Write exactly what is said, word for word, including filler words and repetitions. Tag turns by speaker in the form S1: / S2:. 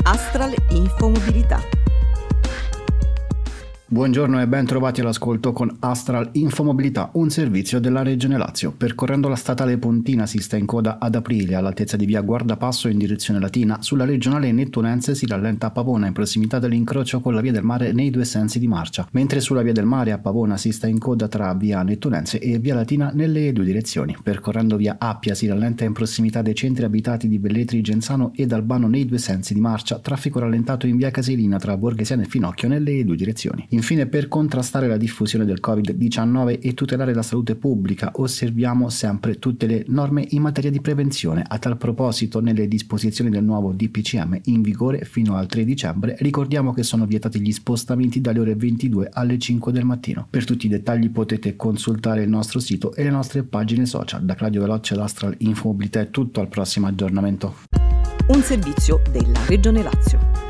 S1: Astral Infomobilità.
S2: Buongiorno e ben trovati all'ascolto con Astral Infomobilità, un servizio della Regione Lazio. Percorrendo la statale Pontina si sta in coda ad Aprilia, all'altezza di via Guardapasso in direzione Latina. Sulla regionale Nettunense si rallenta a Pavona, in prossimità dell'incrocio con la via del mare nei due sensi di marcia, mentre sulla via del mare a Pavona si sta in coda tra via Nettunense e via Latina nelle due direzioni. Percorrendo via Appia si rallenta in prossimità dei centri abitati di Velletri, Genzano ed Albano nei due sensi di marcia, traffico rallentato in via Casilina tra Borghesiano e Finocchio nelle due direzioni. Infine, per contrastare la diffusione del covid diciannove e tutelare la salute pubblica, osserviamo sempre tutte le norme in materia di prevenzione. A tal proposito, nelle disposizioni del nuovo D P C M in vigore fino al tre dicembre, ricordiamo che sono vietati gli spostamenti dalle ore ventidue alle cinque del mattino. Per tutti i dettagli potete consultare il nostro sito e le nostre pagine social. Da Claudio Veloce, l'Astral Infomobilità è tutto, al prossimo aggiornamento.
S1: Un servizio della Regione Lazio.